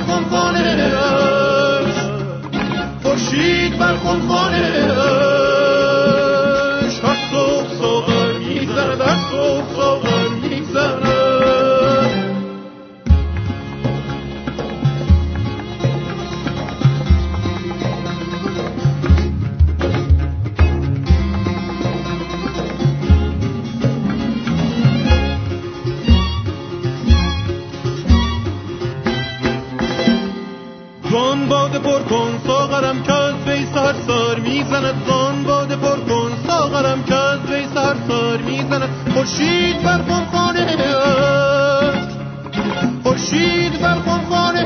خمخانه خورشید بر خمخانه هر صبح ساغر میزند هر صبح ساغر میزند زان باده پر کن ساغرم که از وی سهر سار میزند زان باده پر کن ساغرم که از وی سهر سار میزند خورشید بر خمخانه است خورشید بر خمخانه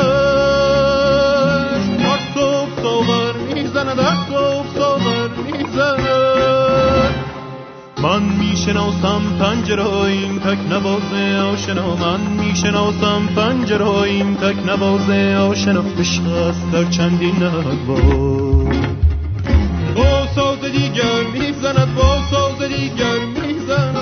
است هر صبح ساغر میزند هر صبح ساغر میزند من میشناسم پنجره‌ایم تک نواز آشنا من میشناسم پنجره‌ایم تک نواز آشنا عشق است در چندین نوا با ساز دیگر میزند با ساز دیگر میزند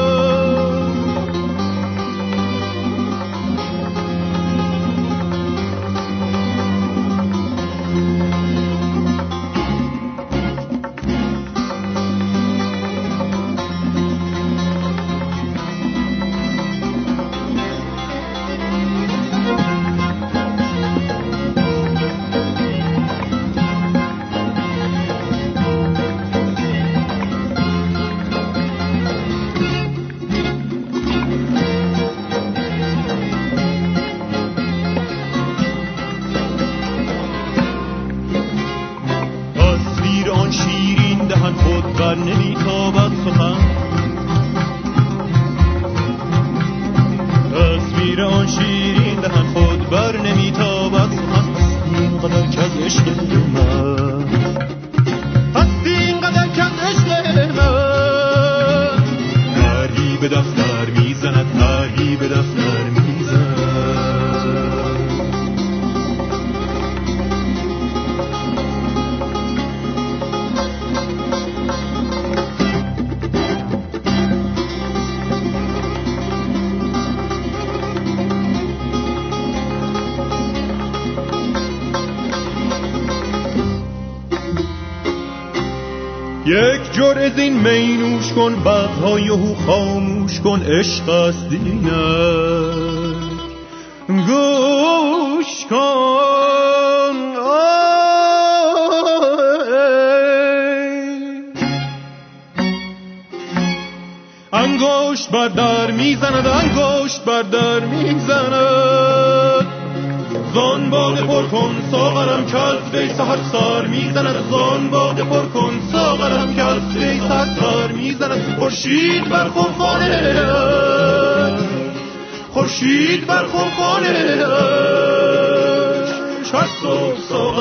یک جرعه زین می نوش کن بغض‌های او خاموش کن عشق است اینک گوش کن انگشت بر در میزند انگشت بر در میزند زان باده پر کن ساغرم که از وی سهر سار میزند زان باده پر کن ساغرم که از وی سهر سار میزند خورشید بر خمخانه خورشید بر خمخانه هر صبح ساغر